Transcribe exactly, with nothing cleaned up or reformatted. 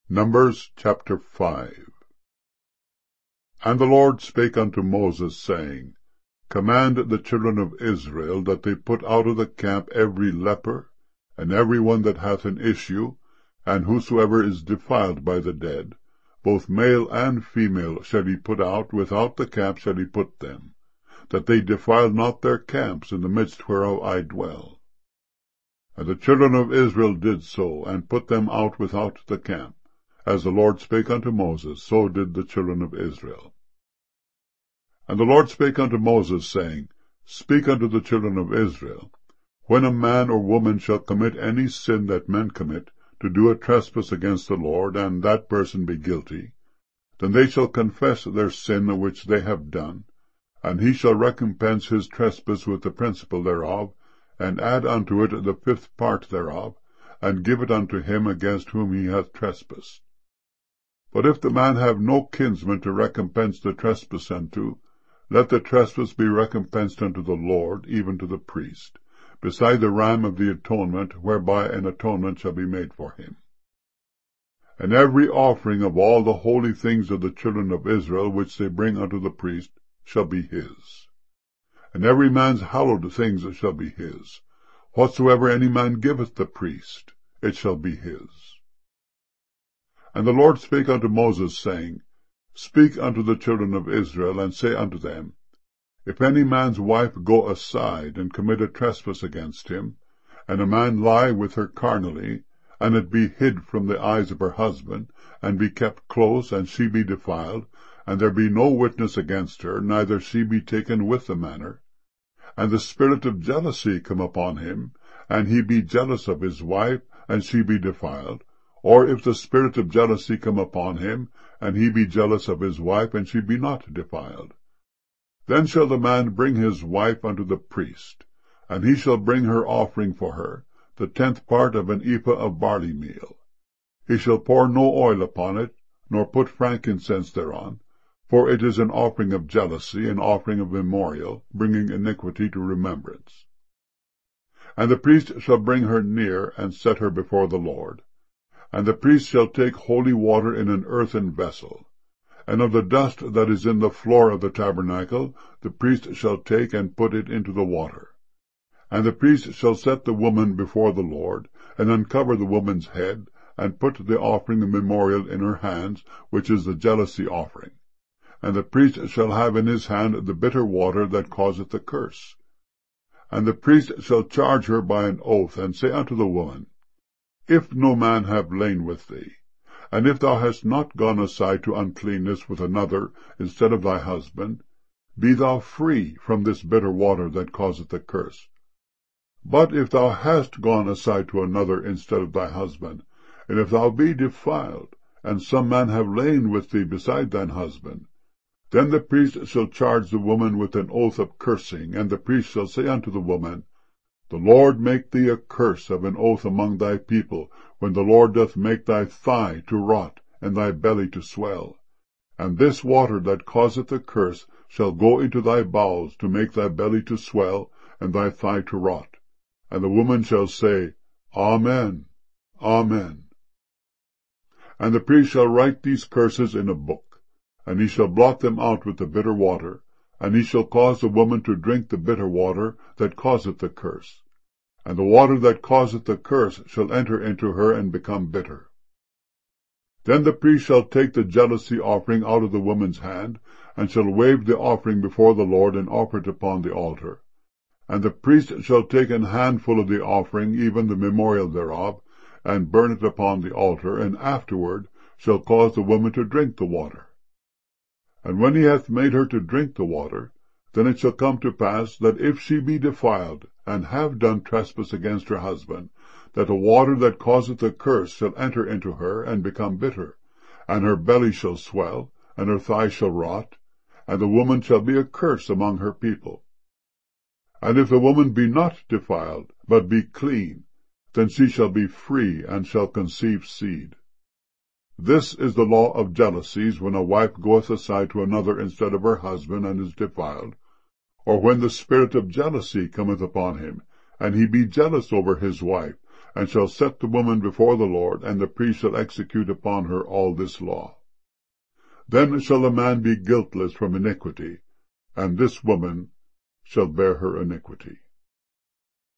Numbers chapter five. And the Lord spake unto Moses, saying, Command the children of Israel that they put out of the camp every leper, and every one that hath an issue, and whosoever is defiled by the dead, both male and female shall he put out, without the camp shall he put them, that they defile not their camps in the midst whereof I dwell. And the children of Israel did so, and put them out without the camp. As the Lord spake unto Moses, so did the children of Israel. And the Lord spake unto Moses, saying, Speak unto the children of Israel, When a man or woman shall commit any sin that men commit, to do a trespass against the Lord, and that person be guilty, then they shall confess their sin which they have done, and he shall recompense his trespass with the principal thereof, and add unto it the fifth part thereof, and give it unto him against whom he hath trespassed. But if the man have no kinsman to recompense the trespass unto, let the trespass be recompensed unto the Lord, even to the priest, beside the ram of the atonement, whereby an atonement shall be made for him. And every offering of all the holy things of the children of Israel, which they bring unto the priest, shall be his. And every man's hallowed things shall be his. Whatsoever any man giveth the priest, it shall be his. And the Lord spake unto Moses, saying, Speak unto the children of Israel, and say unto them, If any man's wife go aside, and commit a trespass against him, and a man lie with her carnally, and it be hid from the eyes of her husband, and be kept close, and she be defiled, and there be no witness against her, neither she be taken with the manner, and the spirit of jealousy come upon him, and he be jealous of his wife, and she be defiled, or if the spirit of jealousy come upon him, and he be jealous of his wife, and she be not defiled, then shall the man bring his wife unto the priest, and he shall bring her offering for her, the tenth part of an ephah of barley meal. He shall pour no oil upon it, nor put frankincense thereon, for it is an offering of jealousy, an offering of memorial, bringing iniquity to remembrance. And the priest shall bring her near, and set her before the Lord. And the priest shall take holy water in an earthen vessel, and of the dust that is in the floor of the tabernacle the priest shall take and put it into the water. And the priest shall set the woman before the Lord, and uncover the woman's head, and put the offering of memorial in her hands, which is the jealousy offering. And the priest shall have in his hand the bitter water that causeth the curse. And the priest shall charge her by an oath, and say unto the woman, If no man have lain with thee, and if thou hast not gone aside to uncleanness with another instead of thy husband, be thou free from this bitter water that causeth the curse. But if thou hast gone aside to another instead of thy husband, and if thou be defiled, and some man have lain with thee beside thine husband, then the priest shall charge the woman with an oath of cursing, and the priest shall say unto the woman, The Lord make thee a curse of an oath among thy people, when the Lord doth make thy thigh to rot, and thy belly to swell. And this water that causeth the curse shall go into thy bowels, to make thy belly to swell, and thy thigh to rot. And the woman shall say, Amen, Amen. And the priest shall write these curses in a book, and he shall blot them out with the bitter water, and he shall cause the woman to drink the bitter water that causeth the curse. And the water that causeth the curse shall enter into her and become bitter. Then the priest shall take the jealousy offering out of the woman's hand, and shall wave the offering before the Lord, and offer it upon the altar. And the priest shall take an handful of the offering, even the memorial thereof, and burn it upon the altar, and afterward shall cause the woman to drink the water. And when he hath made her to drink the water, then it shall come to pass, that if she be defiled, and have done trespass against her husband, that the water that causeth the curse shall enter into her, and become bitter, and her belly shall swell, and her thigh shall rot, and the woman shall be a curse among her people. And if the woman be not defiled, but be clean, then she shall be free, and shall conceive seed. This is the law of jealousies, when a wife goeth aside to another instead of her husband, and is defiled, or when the spirit of jealousy cometh upon him, and he be jealous over his wife, and shall set the woman before the Lord, and the priest shall execute upon her all this law. Then shall the man be guiltless from iniquity, and this woman shall bear her iniquity.